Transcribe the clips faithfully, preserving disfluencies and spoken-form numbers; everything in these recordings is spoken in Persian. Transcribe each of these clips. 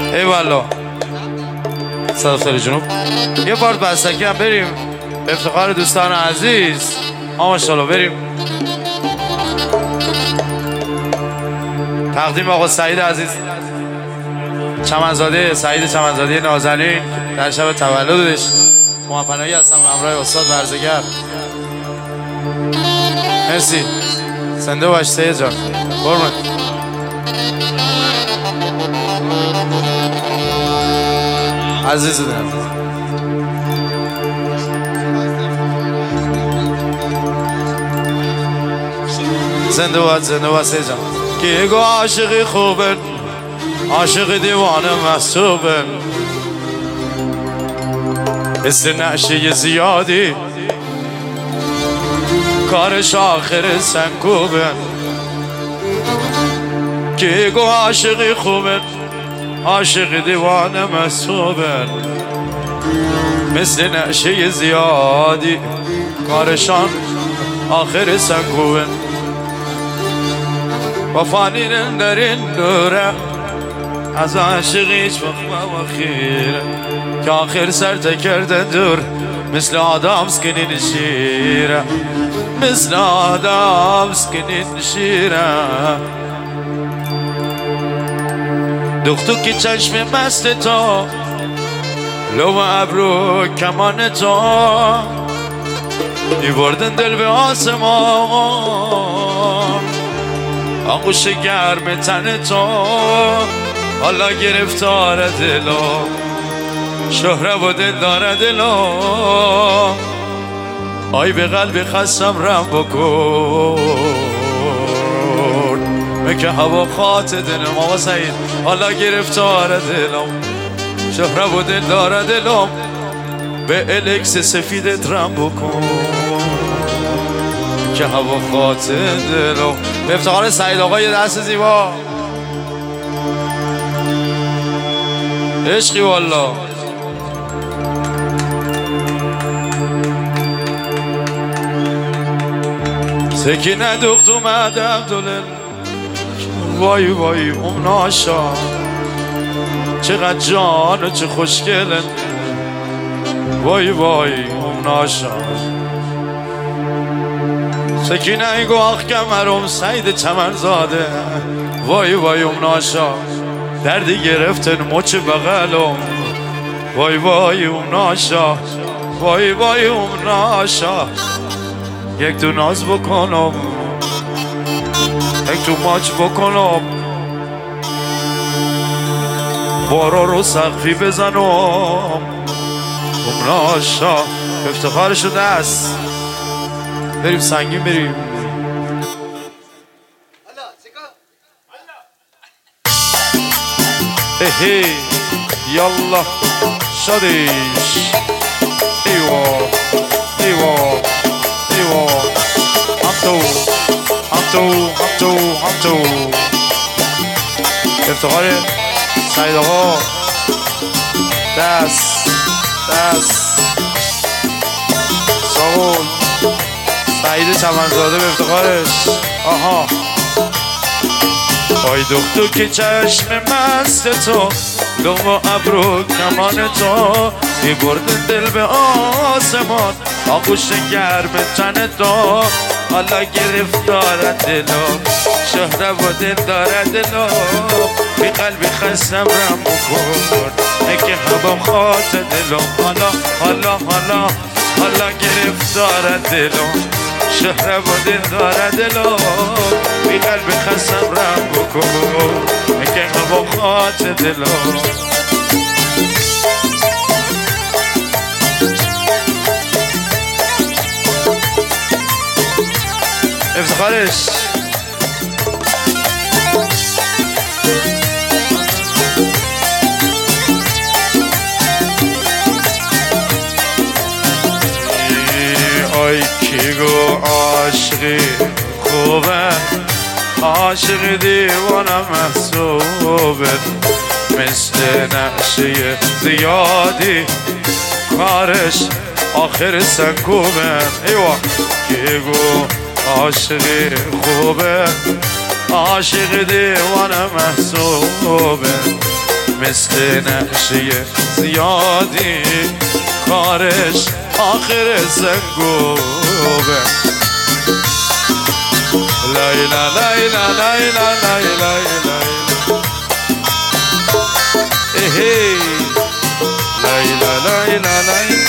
ای والا صدا خیلی جنوب یه پارت بستکی هم بریم افتخار دوستان عزیز. ماشاءالله بریم. تقدیم آقا سعید عزیز چمنزاده، سعید چمنزاده نازنین در شب تولدش. محمدپناهی هستم همراه استاد ورزگر. مرسی. زنده باش سید جان. قربونت. عزیز دلم. زنده باش زنده باش سید جان. که گو عاشقی خوبه، عاشق دیوانه محسوبه، حس نعشه زیادی کارش آخر سنگوبه. که گو عاشقی خوبه، عاشق دیوانه محسوبه، مثل نعشه زیادی کارشان آخر سنگوبه. وفانین در این دوره از عاشق هیچ وقت و خیره، که آخر سر تکرده دور مثل آدم سکنین شیره، مثل آدم سکنین شیره. دختو که چشم مست تو، لو ابرو کمان تو، میبردن دل به آسمان، آغوش گرم تن تو، حالا گرفتار دلو، شهره و دل داره دلو. آی به قلب خستم رم بکن، مکه هوا خاط دلم. آقا سعید حالا گرفتار دلم، شهره و دل داره دلم، به الکس سفیدت رم بکن، که هوا خاط دلم. به افتخار سعید آقا یه دست زیبا. عشقی والا. سکینه دخت اومد عبدالله، وای وای ام ناشا، چقدر جان و چه خوشگلن، وای وای ام ناشا. سکینه ای گواه کمرم سعید چمنزاده، وای وای ام ناشا، دردی گرفتن مچ بغلم، وای وای ام ناشا، وای وای ام ناشا. یک تو ناز بکنم، یک تو ماچ بکنم، بارا رو سقفی بزنم، ام ناشا. افتخار شده است. بریم سنگین بریم. اهی یالله شادیش. ایوا ایوا ایوا هم تو هم تو هم تو هم تو. افتخار سعید آقا. دست دست ساقول سعید چمنزاده به افتخارش. آها. آی دختو که چشم مست تو، لو و ابرو کمان تو، میبردن دل به آسمان، آغوش گرم تن تو، حالا گرفتار دلو، شهره و دل داره دلو، بی قلبی خستم رم بکن، اگه هوا خاط دلو، حالا حالا حالا حالا گرفتار دلو، شهره و دل داره دلو، بی قلب خستم رم بکن، اگه هوا خاط دلو. افتخارش. آی کی گو عاشقی خوبه، عاشق دیوانه محسوبه، مثل نعشه زیادی کارش آخر سنگوبه. ایوا کی گو عاشق خوبه، عاشق دیوانه محسوبه، مثل نقشه زیادی کارش آخر زنگوبه لیلا لیلا لیلا لیلا لیلا ایهی لیلا لیلا لیلا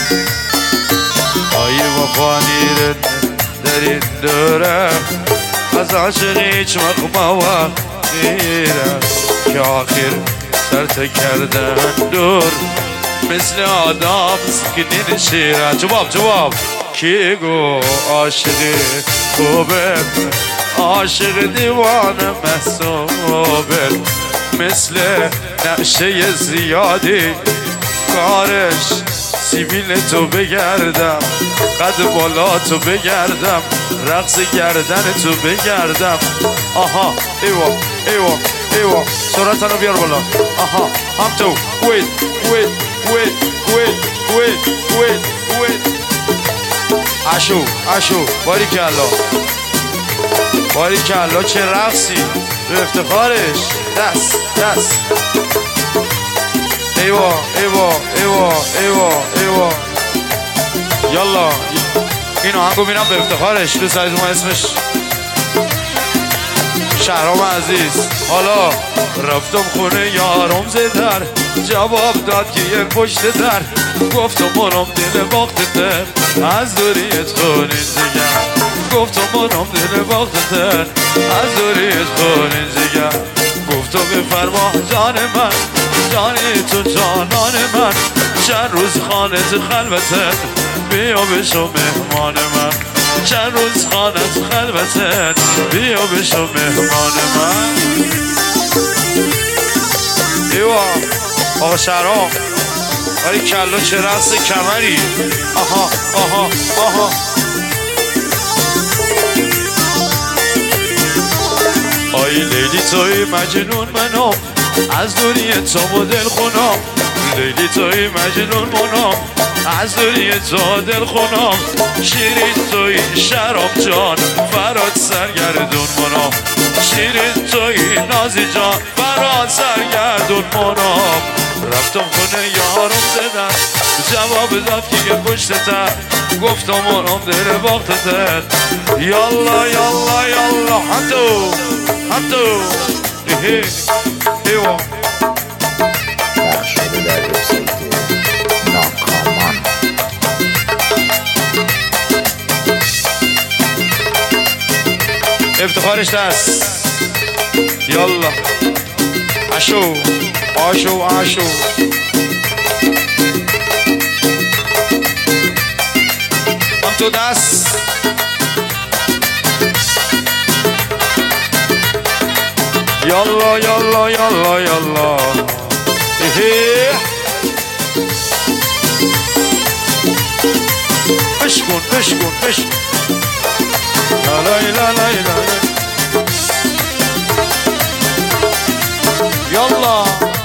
آی وفانی در این دوره از عاشق هیچ مقمه غیره که آخر سرت کردن دور مثل آدم سکنین شیره جواب جواب کی گو عاشقی خوبه عاشق دیوانه محسوبه مثل نقشه زیادی کارش سیبیل تو بگردم قد بالا تو بگردم رقص گردن تو بگردم آها ایوا ایوا ایوا سرعتنو بیار بالا آها هم تو وید وید وید وید وید وید وید عشو عشو باری کلا باری کلا چه رقصی به افتخارش دست دست ایوا ایوا ایوا ایوا ایوا یالا این آهنگو میرم به افتخارش تو سایز ما اسمش شهرام عزیز حالا رفتم خونه یارم زدر جواب داد که یک پشت در گفتم منم دل باختتر از دوریت خونین زگر گفتم منم دل باختتر از دوریت خونین زگر گفتم بفرما جان من جانی تو جانان من چند روز خانت خلوتت بیا بشو مهمان من چند روز خانت خلوتت بیا بشو مهمان من ایوا آقا شهرام آری کلا چه رقص کمری آها آها آها آی لیلی توی مجنون منم از دوری تو دل خونم لیلی توی مجنون منم از دوری تو دل خونم شیرین توی شراب جان فراد سرگردون منم شیرین توی نازی جان فراد سرگردون منم رفتم خونه یارم زدن جواب داد که یه پشت تر گفتم منم دل باخت تر یالا یالا یالا همتو همتو ایهی ایوا پخش شده در وبسایت ناکامان افتخارش دست یالا عشو عشو عشو هم تو دست یالا یالا یالا یالا ایهی بشکن بشکن بشکن لا لا لا لا يلا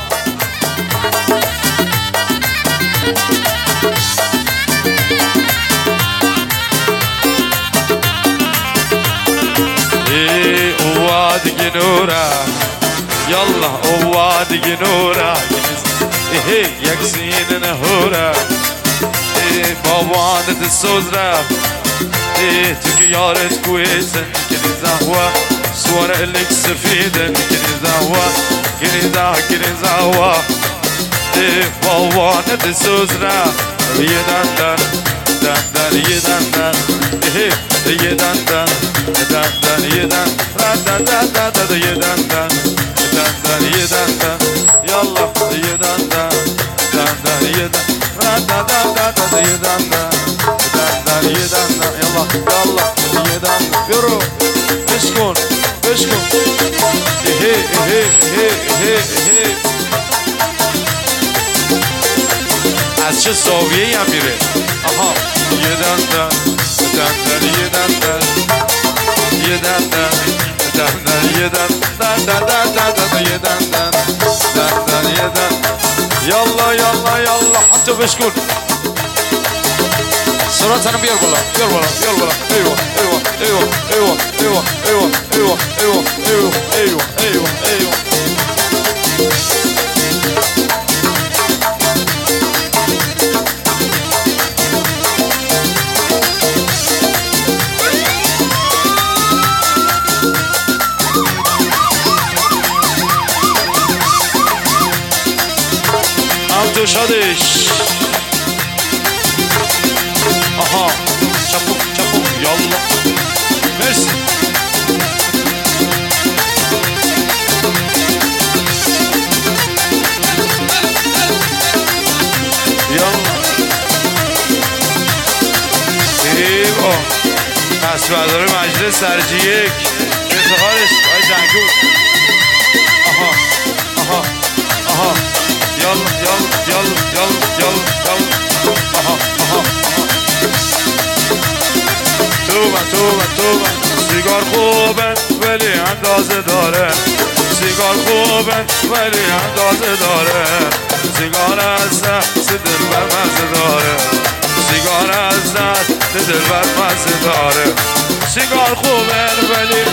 ايه وادي نورا يلا وادي نورا ايه يكسين نهورا ايه بابا عندت السوزرا ايه تكي يارت كويسة كني زهوة صورة اللي كسر فيدا كني زهوة كني زهوة كني زهوة ايه بابا عندت السوزرا يدندن دندن يدندن ايه يدندن دندن يدندن دندن دندن يدندن دندن يدندن يلا يدندن دندن يدندن دندن دندن يدندن دندن يدندن يلا يلا يدندن يورو بشكون بشكون ايه ايه ايه ايه ايه از چه زاویه‌ای هم میره آها یه دندن دندن یه دندن یه دندن دندن یه دندن دندن دندن یه دندن دندن یه دندن یالا یالا یالا حتی بشکن سرعتنو بیار بالا بیار بالا بیار بالا ایوه ایوه ایوه ایوه ایوه ایوه ایوه ایوه ایوه ایوه ایوه ایوه و شادش آها چپو چپو یالا مرسی یالا ایوا پس بردار مجلس درجه یک افتخارش آی زنگون آها آها آها یالا یالا یالا یالا یالا یالا آها آها توبه توبه توبه سیگار خوبه ولی اندازه داره سیگار خوبه ولی اندازه داره سیگار از دست دل بر مزه داره سیگار از دست دل بر مزه داره سیگار خوبه ولی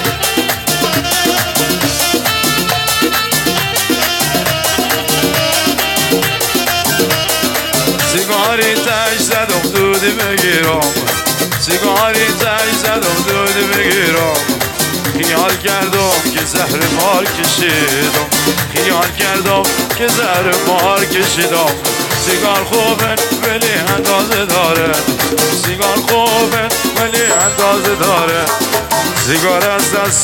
سیگاری تش زدم دودی بگیرم سیگاری تش زدم دودی بگیرم خیال کردم که زهر مار کشیدم خیال کردم که زهر مار کشیدم سیگار خوبه ولی اندازه داره سیگار خوبه ولی اندازه داره سیگار از دست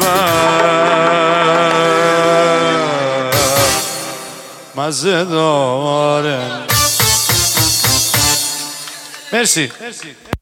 دلبر مزه داره مرسی